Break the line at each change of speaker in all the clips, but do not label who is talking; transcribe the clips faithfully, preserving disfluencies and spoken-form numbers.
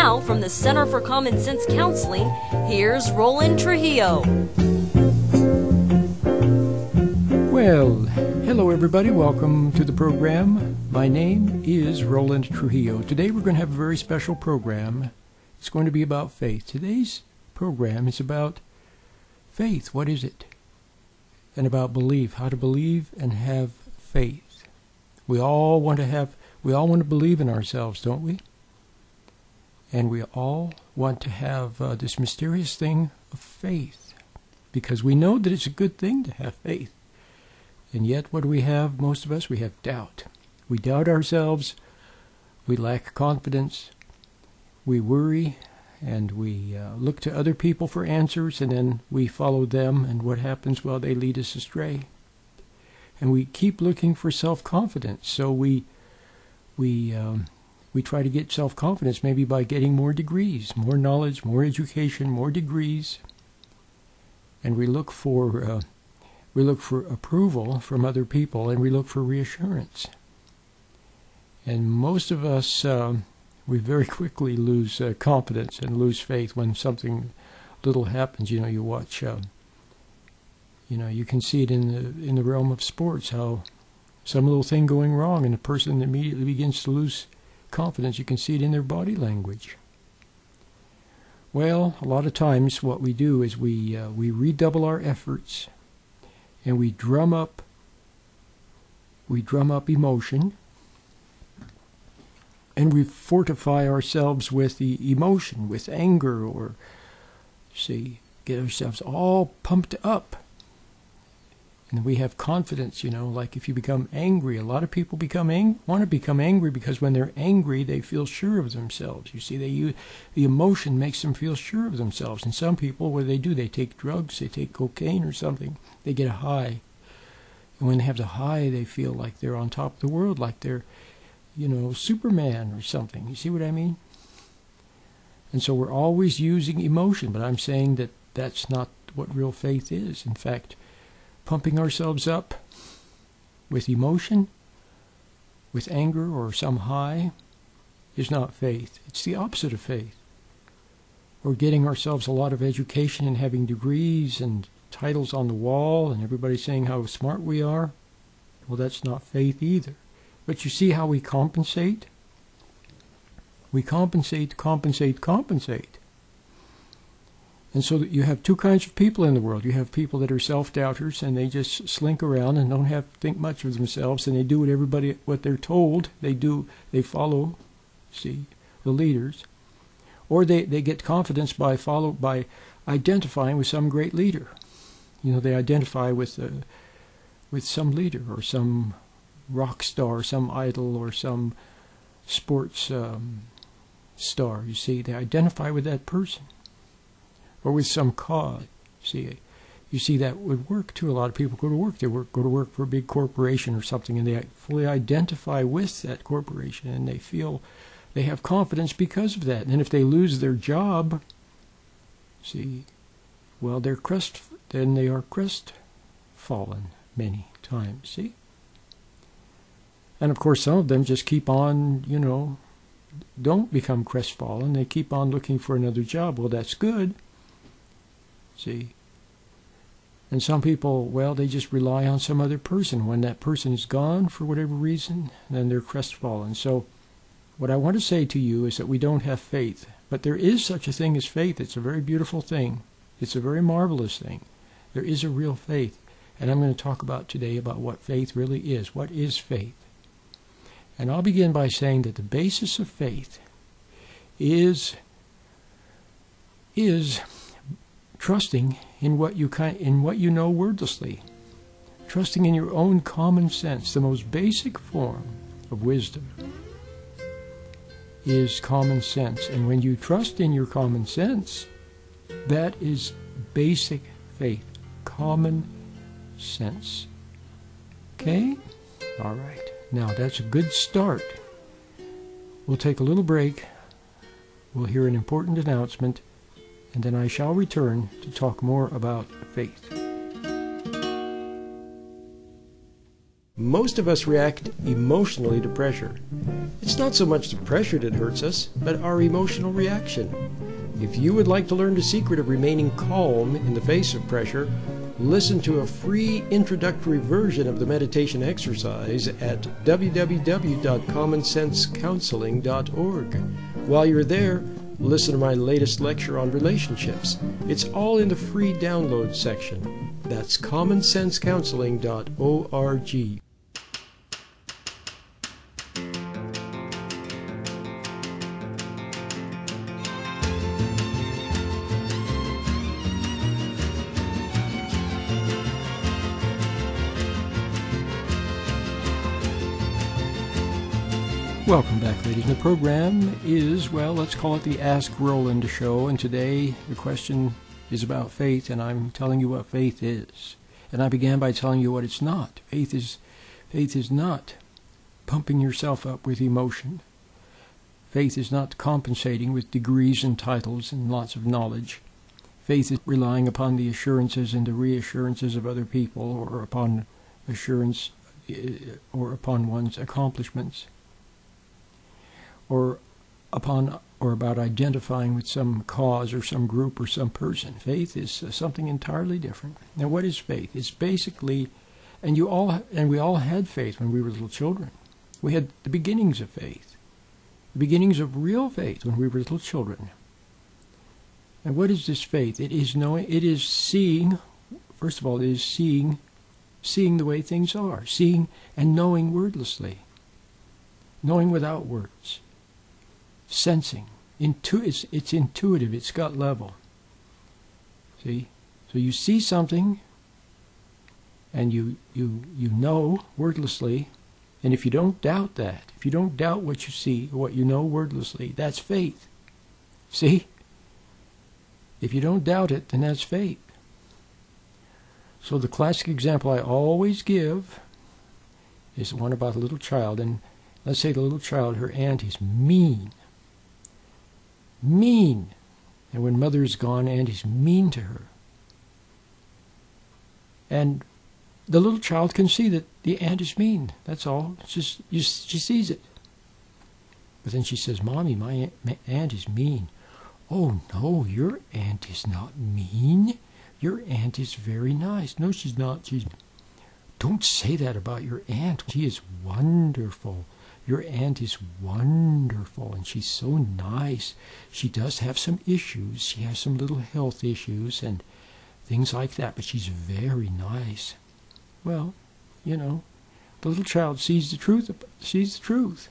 now, from the Center for Common Sense Counseling, here's Roland Trujillo.
Well, hello everybody. Welcome to the program. My name is Roland Trujillo. Today we're going to have a very special program. It's going to be about faith. Today's program is about faith. What is it? And about belief. How to believe and have faith. We all want to have, we all want to believe in ourselves, don't we? And we all want to have uh, this mysterious thing of faith, because we know that it's a good thing to have faith. And yet what do we have, most of us? We have doubt. We doubt ourselves, we lack confidence, we worry, and we uh, look to other people for answers, and then we follow them, and what happens? Well, they lead us astray. And we keep looking for self-confidence, so we we um, we try to get self-confidence maybe by getting more degrees, more knowledge, more education, more degrees, and we look for uh, we look for approval from other people, and we look for reassurance. And most of us, um, we very quickly lose uh, confidence and lose faith when something little happens. You know, you watch. Uh, You know, you can see it in the in the realm of sports, how some little thing going wrong and the person immediately begins to lose confidence. You can see it in their body language. Well, a lot of times what we do is we uh, we redouble our efforts, and we drum up we drum up emotion, and we fortify ourselves with the emotion, with anger, or see, get ourselves all pumped up. And we have confidence, you know, like if you become angry, a lot of people become ang- want to become angry because when they're angry, they feel sure of themselves. You see, they use, the emotion makes them feel sure of themselves. And some people, what do they do? They take drugs, they take cocaine or something. They get a high. And when they have the high, they feel like they're on top of the world, like they're, you know, Superman or something. You see what I mean? And so we're always using emotion, but I'm saying that that's not what real faith is. In fact, pumping ourselves up with emotion, with anger or some high, is not faith. It's the opposite of faith. Or getting ourselves a lot of education and having degrees and titles on the wall and everybody saying how smart we are. Well, that's not faith either. But you see how we compensate? We compensate, compensate, compensate. And so that you have two kinds of people in the world. You have people that are self-doubters, and they just slink around and don't have to think much of themselves, and they do what everybody, what they're told. They do, they follow, see, the leaders. Or they, they get confidence by follow by identifying with some great leader. You know, they identify with uh, with some leader or some rock star, some idol, or some sports um, star. You see, they identify with that person. Or with some cause. See, you see that would work too. A lot of people go to work. They work, go to work for a big corporation or something, and they fully identify with that corporation, and they feel they have confidence because of that. And if they lose their job, see, well, they're crest. Then they are crestfallen many times. See, and of course, some of them just keep on, you know, don't become crestfallen. They keep on looking for another job. Well, that's good. See, and some people, well, they just rely on some other person. When that person is gone for whatever reason, then they're crestfallen. So what I want to say to you is that we don't have faith, but there is such a thing as faith. It's a very beautiful thing. It's a very marvelous thing. There is a real faith, and I'm going to talk about today about what faith really is. What is faith? And I'll begin by saying that the basis of faith is is trusting in what you kind, in what you know wordlessly, trusting in your own common sense. The most basic form of wisdom is common sense, and when you trust in your common sense, that is basic faith, common sense. Okay? All right. Now that's a good start. We'll take a little break. We'll hear an important announcement, and then I shall return to talk more about faith. Most of us react emotionally to pressure. It's not so much the pressure that hurts us, but our emotional reaction. If you would like to learn the secret of remaining calm in the face of pressure, listen to a free introductory version of the meditation exercise at w w w dot common sense counseling dot org. While you're there, listen to my latest lecture on relationships. It's all in the free download section. That's common sense counseling dot org. Welcome back, ladies. The program is, well, let's call it the Ask Roland Show, and today the question is about faith, and I'm telling you what faith is. And I began by telling you what it's not. Faith is, faith is not pumping yourself up with emotion. Faith is not compensating with degrees and titles and lots of knowledge. Faith is relying upon the assurances and the reassurances of other people, or upon assurance, or upon one's accomplishments, or upon or about identifying with some cause or some group or some person. Faith is uh, something entirely different. Now, what is faith? It's basically, and you all and we all had faith when we were little children. We had the beginnings of faith, the beginnings of real faith when we were little children. And what is this faith? It is knowing. It is seeing. First of all, it is seeing, seeing the way things are, seeing and knowing wordlessly, knowing without words. Sensing. Intu- it's, it's intuitive. It's gut level. See? So you see something and you, you, you know wordlessly, and if you don't doubt that, if you don't doubt what you see, what you know wordlessly, that's faith. See? If you don't doubt it, then that's faith. So the classic example I always give is one about a little child, and let's say the little child, her aunt is mean. Mean. And when mother is gone, aunt is mean to her. And the little child can see that the aunt is mean. That's all. It's just, you, she sees it. But then she says, Mommy, my aunt, my aunt is mean. Oh, no, your aunt is not mean. Your aunt is very nice. No, she's not. She's... Don't say that about your aunt. She is wonderful. Your aunt is wonderful, and she's so nice. She does have some issues. She has some little health issues and things like that, but she's very nice. Well, you know, the little child sees the truth, sees the truth.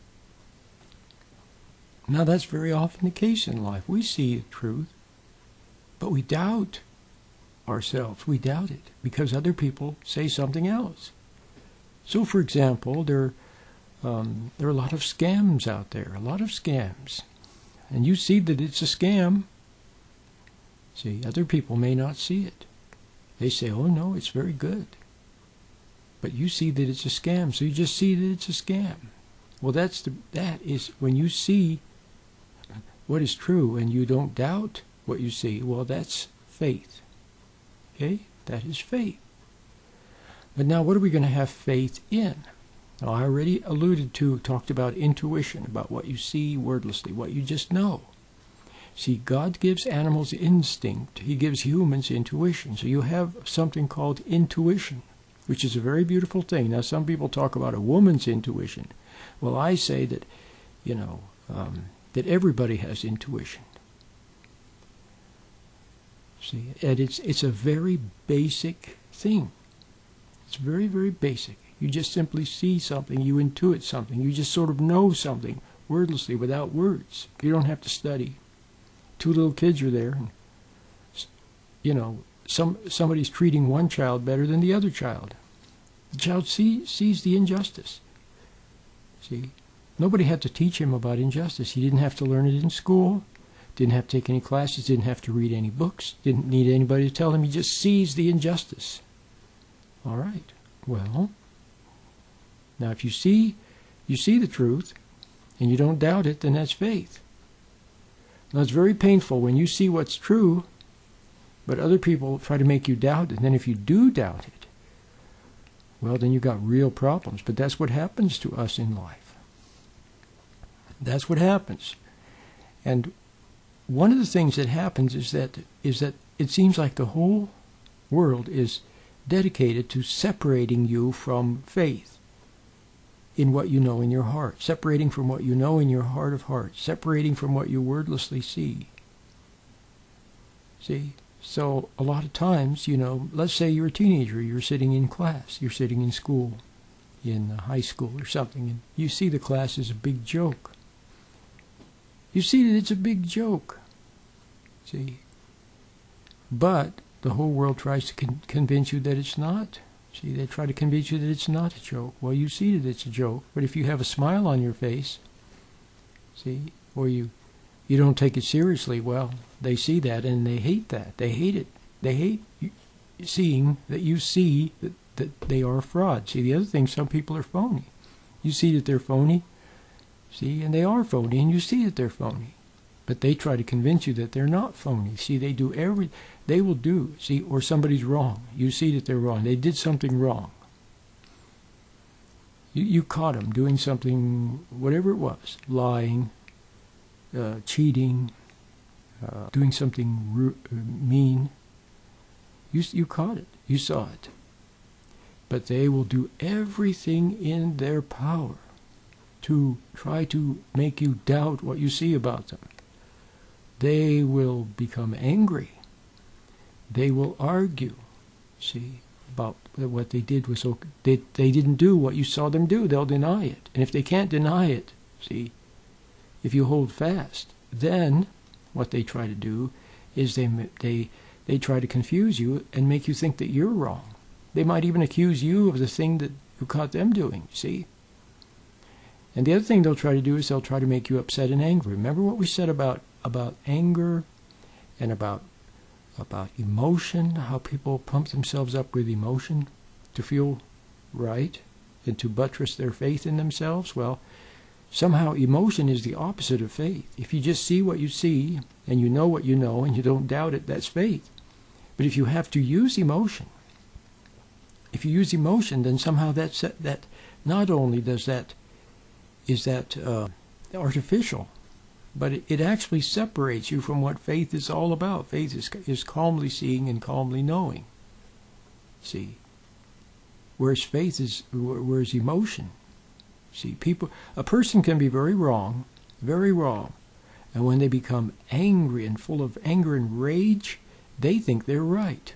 Now, that's very often the case in life. We see the truth, but we doubt ourselves. We doubt it because other people say something else. So, for example, there Um, there are a lot of scams out there, a lot of scams. And you see that it's a scam. See, other people may not see it. They say, oh no, it's very good. But you see that it's a scam, so you just see that it's a scam. Well, that's the, that is when you see what is true and you don't doubt what you see, well, that's faith. Okay? That is faith. But now what are we going to have faith in? Now, I already alluded to, talked about intuition, about what you see wordlessly, what you just know. See, God gives animals instinct. He gives humans intuition. So you have something called intuition, which is a very beautiful thing. Now, some people talk about a woman's intuition. Well, I say that, you know, um, that everybody has intuition. See, and it's it's a very basic thing. It's very, very basic. You just simply see something, you intuit something, you just sort of know something wordlessly without words. You don't have to study. Two little kids are there, and, you know, some somebody's treating one child better than the other child. The child see, sees the injustice. See, nobody had to teach him about injustice. He didn't have to learn it in school, didn't have to take any classes, didn't have to read any books, didn't need anybody to tell him. He just sees the injustice. All right, well... Now, if you see, you see the truth, and you don't doubt it, then that's faith. Now, it's very painful when you see what's true, but other people try to make you doubt it. And then if you do doubt it, well, then you got real problems. But that's what happens to us in life. That's what happens. And one of the things that happens is that is that it seems like the whole world is dedicated to separating you from faith in what you know in your heart, separating from what you know in your heart of hearts, separating from what you wordlessly see. See? So a lot of times, you know, let's say you're a teenager, you're sitting in class, you're sitting in school, in high school or something, and you see the class is a big joke. You see that it's a big joke. See? But the whole world tries to con- convince you that it's not. See, they try to convince you that it's not a joke. Well, you see that it's a joke, but if you have a smile on your face, see, or you you don't take it seriously, well, they see that and they hate that. They hate it. They hate you, seeing that you see that, that they are a fraud. See, the other thing, some people are phony. You see that they're phony, see, and they are phony, and you see that they're phony. But they try to convince you that they're not phony. See, they do every, they will do, see, or somebody's wrong. You see that they're wrong. They did something wrong. You, you caught them doing something, whatever it was, lying, uh, cheating, uh, doing something ru- mean. You, you caught it. You saw it. But they will do everything in their power to try to make you doubt what you see about them. They will become angry. They will argue, see, about what they did was okay. They, they didn't do what you saw them do. They'll deny it. And if they can't deny it, see, if you hold fast, then what they try to do is they they they try to confuse you and make you think that you're wrong. They might even accuse you of the thing that you caught them doing, see? And the other thing they'll try to do is they'll try to make you upset and angry. Remember what we said about about anger and about about emotion, how people pump themselves up with emotion to feel right and to buttress their faith in themselves? Well, somehow emotion is the opposite of faith. If you just see what you see and you know what you know and you don't doubt it, that's faith. But if you have to use emotion, if you use emotion, then somehow that's, that not only does that is that uh, artificial, but it, it actually separates you from what faith is all about. Faith is, is calmly seeing and calmly knowing. See? Whereas faith is, whereas emotion. See, people, a person can be very wrong, very wrong, and when they become angry and full of anger and rage, they think they're right.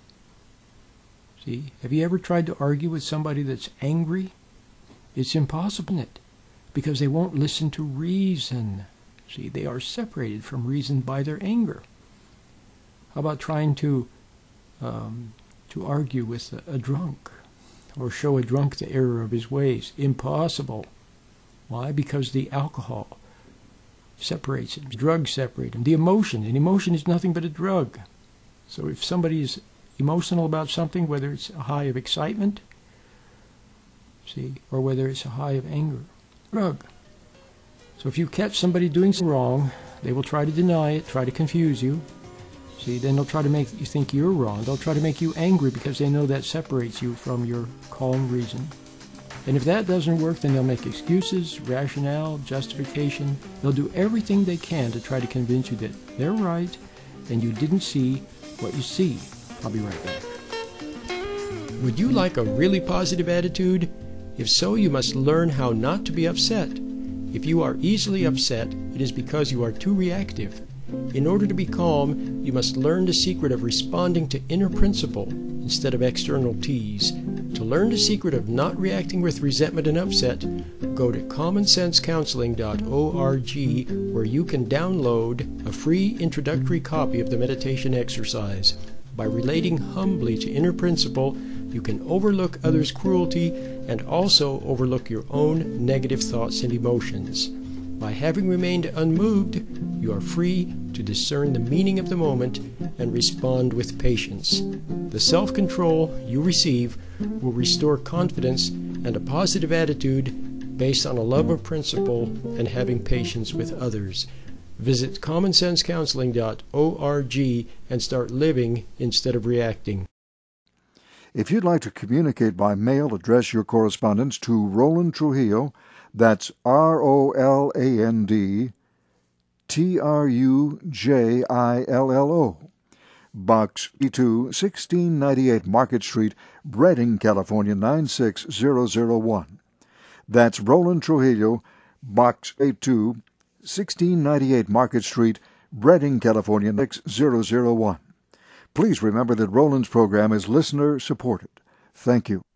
See? Have you ever tried to argue with somebody that's angry? It's impossible, isn't it? Because they won't listen to reason. See, they are separated from reason by their anger. How about trying to um, to argue with a, a drunk or show a drunk the error of his ways? Impossible. Why? Because the alcohol separates him. Drugs separate him. The emotion, and emotion is nothing but a drug. So if somebody is emotional about something, whether it's a high of excitement, see, or whether it's a high of anger, drug. So if you catch somebody doing something wrong, they will try to deny it, try to confuse you. See, then they'll try to make you think you're wrong. They'll try to make you angry because they know that separates you from your calm reason. And if that doesn't work, then they'll make excuses, rationale, justification. They'll do everything they can to try to convince you that they're right and you didn't see what you see. I'll be right back. Would you like a really positive attitude? If so, you must learn how not to be upset. If you are easily upset, it is because you are too reactive. In order to be calm, you must learn the secret of responding to inner principle instead of external tease. To learn the secret of not reacting with resentment and upset, go to common sense counseling dot org, where you can download a free introductory copy of the meditation exercise. By relating humbly to inner principle, you can overlook others' cruelty and also overlook your own negative thoughts and emotions. By having remained unmoved, you are free to discern the meaning of the moment and respond with patience. The self-control you receive will restore confidence and a positive attitude based on a love of principle and having patience with others. Visit common sense counseling dot org and start living instead of reacting.
If you'd like to communicate by mail, address your correspondence to Roland Trujillo. That's R O L A N D T R U J I L L O. Box two, sixteen ninety-eight Market Street, Redding, California, nine six zero zero one. That's Roland Trujillo, Box two, sixteen ninety-eight Market Street, Redding, California, six zero zero one. Please remember that Roland's program is listener-supported. Thank you.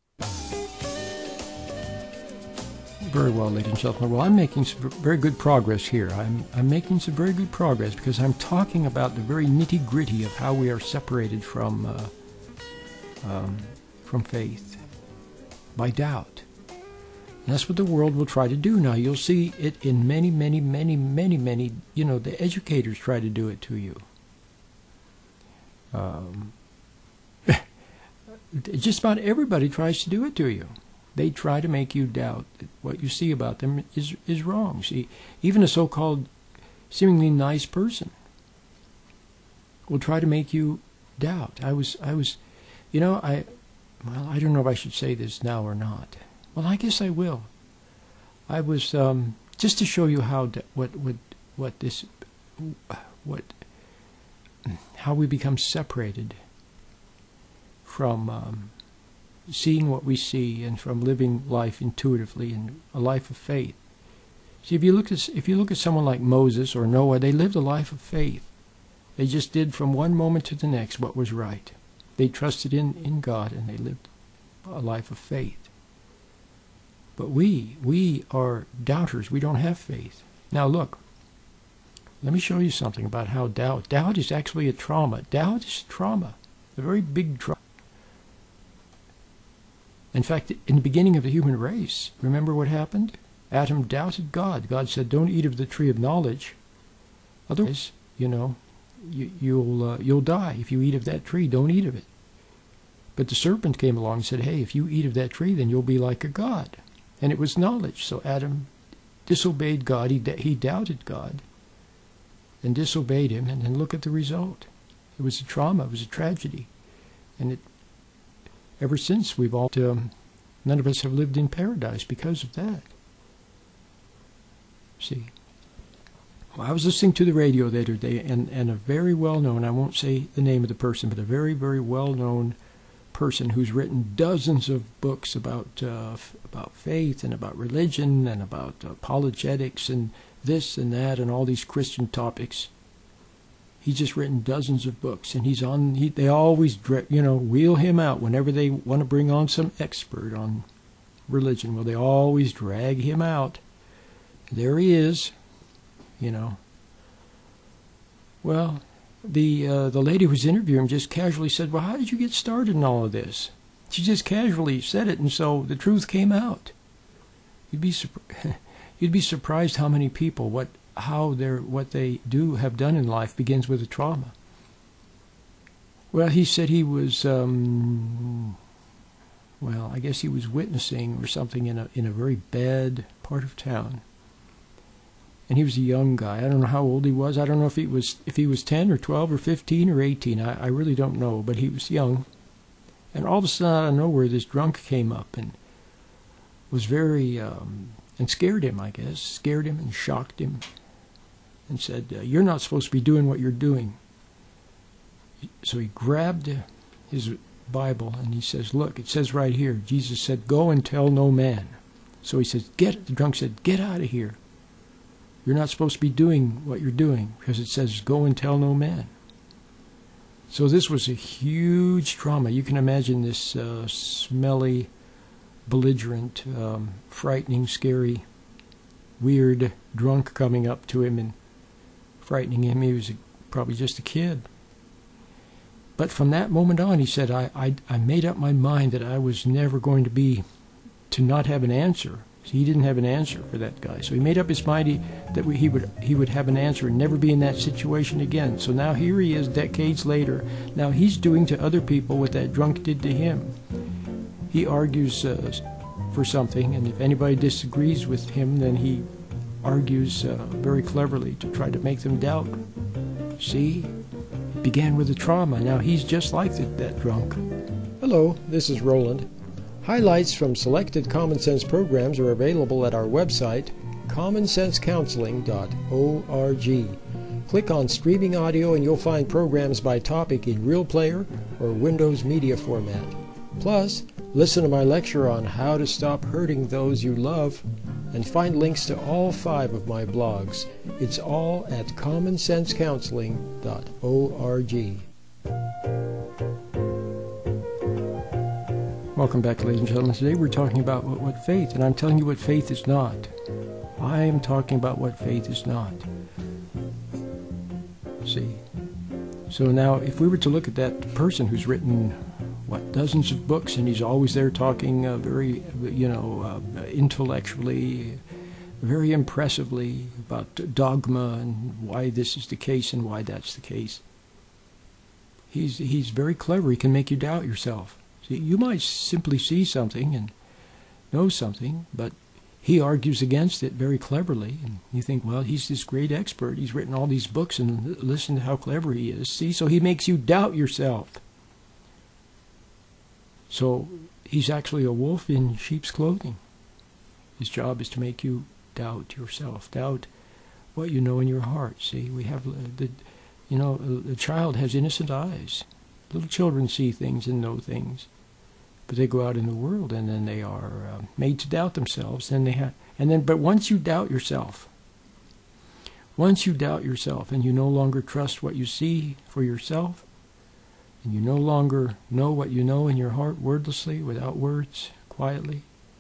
Very well, ladies and gentlemen. Well, I'm making some very good progress here. I'm, I'm making some very good progress because I'm talking about the very nitty-gritty of how we are separated from, uh, um, from faith by doubt. And that's what the world will try to do now. You'll see it in many, many, many, many, many, you know, the educators try to do it to you. Um, just about everybody tries to do it to you. They try to make you doubt that what you see about them is is wrong. See, even a so-called seemingly nice person will try to make you doubt. I was, I was, you know, I, well, I don't know if I should say this now or not. Well, I guess I will. I was um, just to show you how what what what this what how we become separated from. Um, seeing what we see and from living life intuitively and a life of faith. See, if you look at if you look at someone like Moses or Noah, they lived a life of faith. They just did from one moment to the next what was right. They trusted in, in God and they lived a life of faith. But we, we are doubters. We don't have faith. Now look, let me show you something about how doubt, doubt is actually a trauma. Doubt is trauma, a very big trauma. In fact, in the beginning of the human race, remember what happened? Adam doubted God. God said, don't eat of the tree of knowledge. Otherwise, you know, you, you'll, uh, you'll die. If you eat of that tree, don't eat of it. But the serpent came along and said, hey, if you eat of that tree, then you'll be like a god. And it was knowledge. So Adam disobeyed God. He, he doubted God and disobeyed him. And then look at the result. It was a trauma. It was a tragedy. And it Ever since, we've all, um, none of us have lived in paradise because of that. See, well, I was listening to the radio the other day, and, and a very well-known, I won't say the name of the person, but a very, very well-known person who's written dozens of books about uh, about faith and about religion and about apologetics and this and that and all these Christian topics. He's just written dozens of books, and he's on. He, they always, you know, wheel him out whenever they want to bring on some expert on religion. Well, they always drag him out. There he is, you know. Well, the uh, the lady who was interviewing him just casually said, "Well, how did you get started in all of this?" She just casually said it, and so the truth came out. You'd be you'd be surprised how many people what. how they're, what they do have done in life begins with a trauma. Well, he said he was, um, well, I guess he was witnessing or something in a in a very bad part of town. And he was a young guy. I don't know how old he was. I don't know if he was if he was ten or twelve or fifteen or eighteen. I, I really don't know, but he was young. And all of a sudden, out of nowhere, this drunk came up and was very, um, and scared him, I guess, scared him and shocked him. And said, uh, you're not supposed to be doing what you're doing. So he grabbed his Bible and he says, look, it says right here, Jesus said, go and tell no man. So he says, get, the drunk said, get out of here. You're not supposed to be doing what you're doing because it says, go and tell no man. So this was a huge trauma. You can imagine this uh, smelly, belligerent, um, frightening, scary, weird drunk coming up to him and frightening him. He was probably just a kid. But from that moment on, he said, I, I, I made up my mind that I was never going to be, to not have an answer. So he didn't have an answer for that guy. So he made up his mind he, that we, he would he would have an answer and never be in that situation again. So now here he is decades later. Now he's doing to other people what that drunk did to him. He argues uh, for something, and if anybody disagrees with him, then he argues uh, very cleverly to try to make them doubt. See? It began with a trauma. Now he's just like the, that drunk. Hello. Hello, this is Roland. Highlights from selected Common Sense programs are available at our website, common sense counseling dot org. Click on Streaming Audio and you'll find programs by topic in Real Player or Windows Media format. Plus, listen to my lecture on how to stop hurting those you love and find links to all five of my blogs. It's all at common sense counseling dot org. Welcome back, ladies and gentlemen. Today we're talking about what, what faith, and I'm telling you what faith is not. I am talking about what faith is not. See? So now, if we were to look at that person who's written, what, dozens of books, and he's always there talking uh, very, you know, uh, intellectually, very impressively about dogma and why this is the case and why that's the case. He's, he's very clever. He can make you doubt yourself. See, you might simply see something and know something, but he argues against it very cleverly, and you think, well, he's this great expert. He's written all these books, and listen to how clever he is. See, so he makes you doubt yourself. So he's actually a wolf in sheep's clothing. His job is to make you doubt yourself, doubt what you know in your heart. See, we have the, you know, the child has innocent eyes. Little children see things and know things. But they go out in the world, and then they are uh, made to doubt themselves. And they have, and then, but once you doubt yourself, once you doubt yourself, and you no longer trust what you see for yourself, and you no longer know what you know in your heart wordlessly, without words, quietly,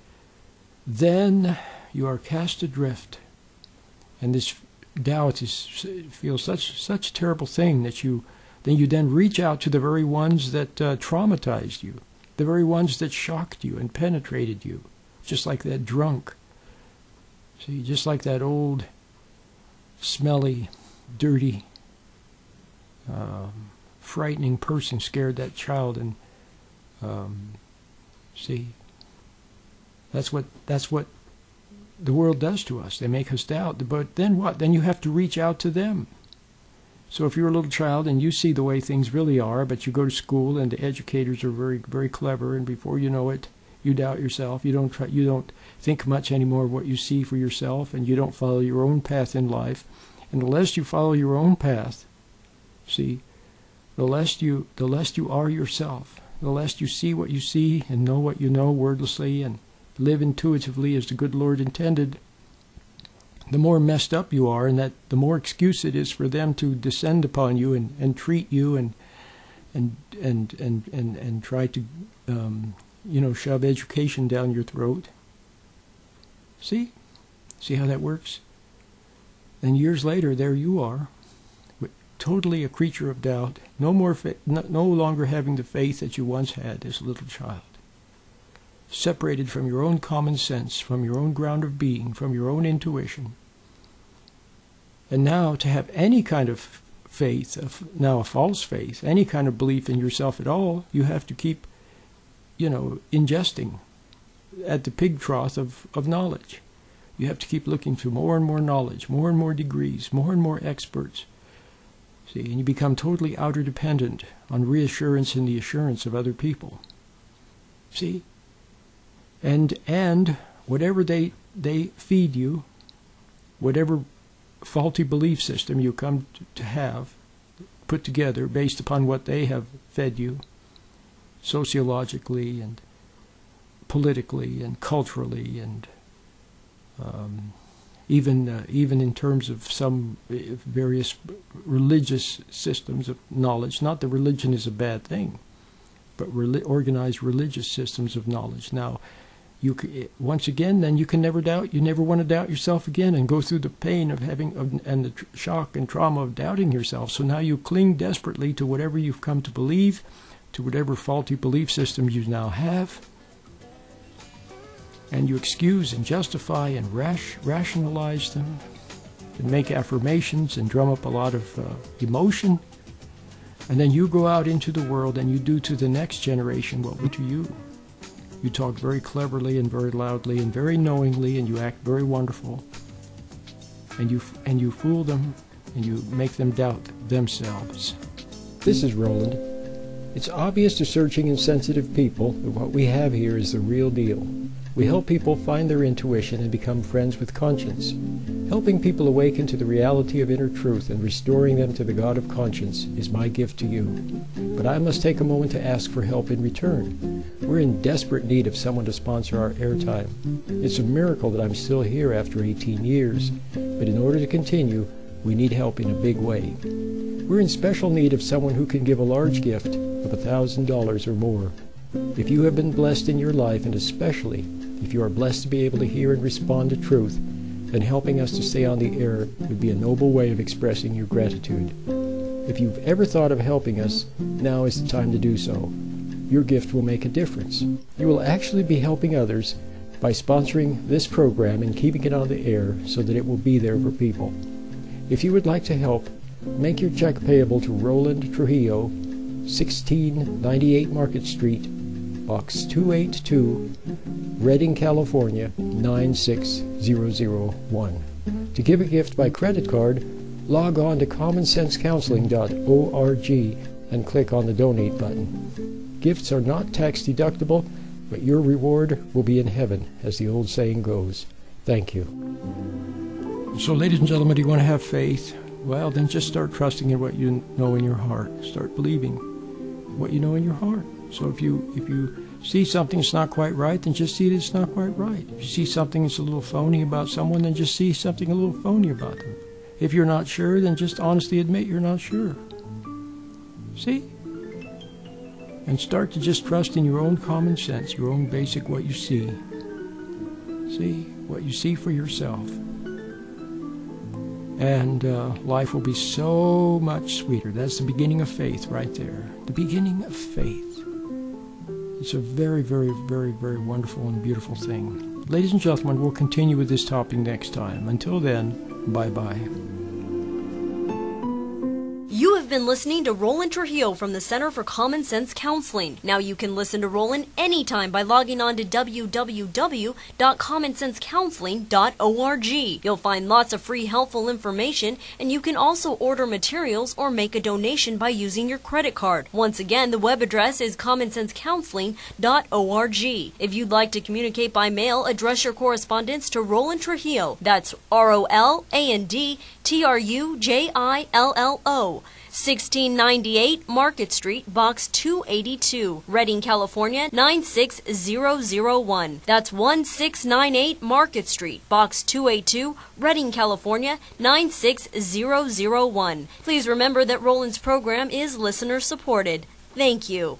then you are cast adrift, and this doubt is feels such such a terrible thing that you then you then reach out to the very ones that uh, traumatized you. The very ones that shocked you and penetrated you, just like that drunk. See, just like that old, smelly, dirty, um, frightening person scared that child. And um, see, that's what that's what the world does to us. They make us doubt. But then what? Then you have to reach out to them. So if you're a little child and you see the way things really are, but you go to school and the educators are very, very clever, and before you know it, you doubt yourself. You don't try, you don't think much anymore of what you see for yourself, and you don't follow your own path in life. And the less you follow your own path, see, the less you, the less you are yourself. The less you see what you see and know what you know wordlessly and live intuitively as the good Lord intended, the more messed up you are, and that the more excuse it is for them to descend upon you and, and treat you and and and and and, and try to um, you know shove education down your throat. See, see how that works. And years later, there you are, totally a creature of doubt, no more, fa- no, no longer having the faith that you once had as a little child. Separated from your own common sense, from your own ground of being, from your own intuition. And now to have any kind of faith, now a false faith, any kind of belief in yourself at all, you have to keep, you know, ingesting at the pig trough of, of knowledge. You have to keep looking for more and more knowledge, more and more degrees, more and more experts. See, and you become totally outer dependent on reassurance and the assurance of other people. See? And and whatever they they feed you, whatever faulty belief system you come to have put together based upon what they have fed you, sociologically and politically and culturally and um, even uh, even in terms of some various religious systems of knowledge. Not that religion is a bad thing, but re- organized religious systems of knowledge. Now, you once again, then you can never doubt. You never want to doubt yourself again and go through the pain of having of, and the tr- shock and trauma of doubting yourself. So now you cling desperately to whatever you've come to believe, to whatever faulty belief system you now have, and you excuse and justify and rash, rationalize them, and make affirmations and drum up a lot of uh, emotion, and then you go out into the world and you do to the next generation what we do to you. You talk very cleverly and very loudly and very knowingly, and you act very wonderful. And you and you fool them, and you make them doubt themselves. This is Roland. It's obvious to searching and sensitive people that what we have here is the real deal. We help people find their intuition and become friends with conscience. Helping people awaken to the reality of inner truth and restoring them to the God of conscience is my gift to you. But I must take a moment to ask for help in return. We're in desperate need of someone to sponsor our airtime. It's a miracle that I'm still here after eighteen years, but in order to continue, we need help in a big way. We're in special need of someone who can give a large gift of a thousand dollars or more. If you have been blessed in your life, and especially if you are blessed to be able to hear and respond to truth, then helping us to stay on the air would be a noble way of expressing your gratitude. If you've ever thought of helping us, now is the time to do so. Your gift will make a difference. You will actually be helping others by sponsoring this program and keeping it on the air so that it will be there for people. If you would like to help, make your check payable to Roland Trujillo, sixteen ninety-eight Market Street, Box two eighty-two, Redding, California, nine six zero zero one. To give a gift by credit card, log on to common sense counseling dot org and click on the donate button. Gifts are not tax deductible, but your reward will be in heaven, as the old saying goes. Thank you. So, ladies and gentlemen, do you want to have faith? Well, then just start trusting in what you know in your heart. Start believing what you know in your heart. So if you if you see something that's not quite right, then just see that it's not quite right. If you see something that's a little phony about someone, then just see something a little phony about them. If you're not sure, then just honestly admit you're not sure. See? And start to just trust in your own common sense, your own basic what you see. See? What you see for yourself. And uh, life will be so much sweeter. That's the beginning of faith right there. The beginning of faith. It's a very, very, very, very wonderful and beautiful thing. Ladies and gentlemen, we'll continue with this topic next time. Until then, bye-bye.
You have been listening to Roland Trujillo from the Center for Common Sense Counseling. Now you can listen to Roland anytime by logging on to w w w dot common sense counseling dot org. You'll find lots of free helpful information, and you can also order materials or make a donation by using your credit card. Once again, the web address is common sense counseling dot org. If you'd like to communicate by mail, address your correspondence to Roland Trujillo. That's R O L A N D T R U J I L L O. sixteen ninety-eight Market Street, Box two eighty-two, Redding, California, nine six zero zero one. That's one six nine eight Market Street, Box two eighty-two, Redding, California, nine six zero zero one. Please remember that Roland's program is listener supported. Thank you.